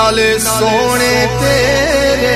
नाले सोने तेरे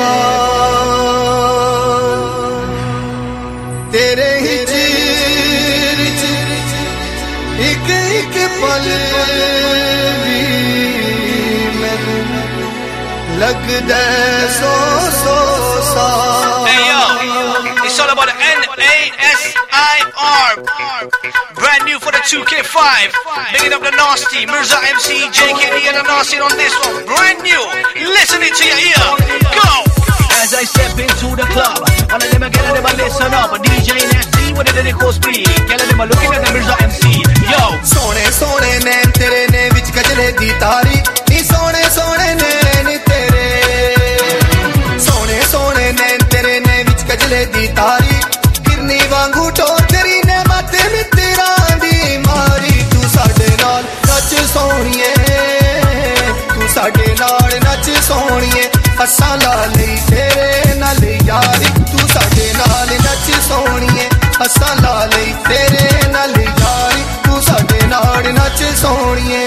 वाल तेरे ही चीर एक एक पल भी मैनू लगदा सौ साल। Hey yo, it's all about the NASIR. Brand new for the 2K5. Bigging up the Nasty, Mirza MC, JKD and the Nasty on this one. Brand new. Listen it to your ear. Go! As I step into the club, all of them again, them a listen up. A DJ Nasty with the lyrical speed. All of them are looking at the Mirza MC. Yo! सोने सोने नैन तेरे ने विच गजले दी तारी नी सोने सोने नैन तेरे सोने सोने नैन तेरे ने विच गजले दी तारी किरनी वांगू टोर तेरी ने माते मित्तरा दी मारी तू साडे नाल नच सोहणीए तू साडे नाल नच सोहणीए असां ला लई तेरे नाल यारी तू साडे नाल नच सोहणीए असां ला लई तेरे नाल यारी तू साडे नाल नच सोहणीए।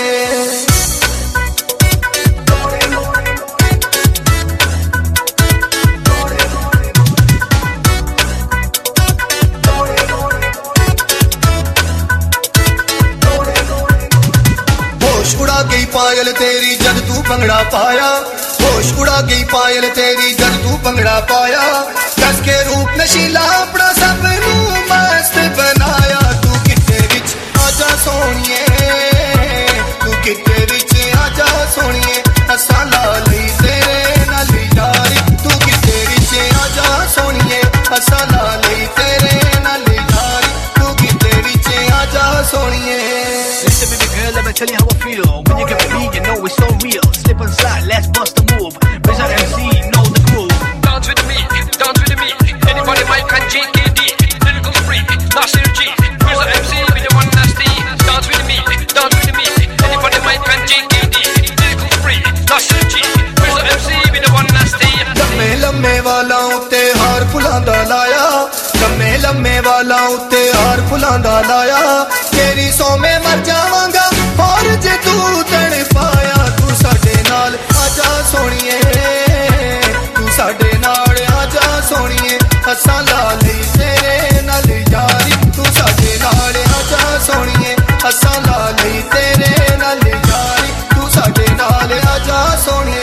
उड़ा गई पायल तेरी जद तू भंगड़ा पाया होश उड़ा गई पायल तेरी जद तू भंगड़ा पाया कस के रूप नशीला अपना सब नू मस्त बनाया तू किते विच आजा सोहणीए तू किते विच आजा सोहणीए असां ला लई तेरे नाल यारी तू किते विच आजा सोहणीए असां ला लई तेरे नाल यारी तू किते विच आजा सोहणीए। Listen, baby girl, let me tell you how I feel. When you get with me, you know it's so real. Slip inside, let's bust a move. Raise our MC, know the groove. Dance with me, dance with me. Anybody mic and JKD. Lyrical free, Nasir G. Mirza MC with the one nasty. Dance with me, dance with me. Anybody mic and JKD. Lyrical free, Nasir G. Mirza MC with the one nasty. लम्मे लम्मे वाला उत्ते हार फुलां दा लाया लम्मे लम्मे वाला उत्ते हार फुलां दा लाया तेरी सौ में मर जावांगा और जे तू तड़ पाया तू साडे नाल आजा सोहणीए तू साडे नाल आजा सोहणीए असां ला लई तेरे नाल यारी तू साडे नाल आजा सोहणीए असां ला लई तेरे नाल यारी तू साडे नाल आजा सोहणीए।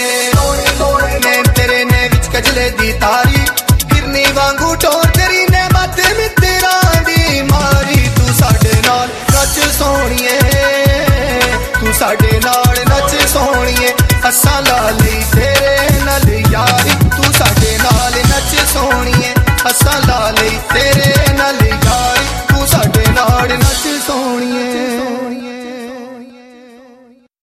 तेरे ने विच गजले दी तारी किरनी वांगू टोर तेरी ने माते मित्तरा दी मारी तू साडे नाल नच सोहणीए तू साडे नाल नच सोहणीए असां ला लई तेरे नाल यारी तू साडे नाल नच सोहणीए असां ला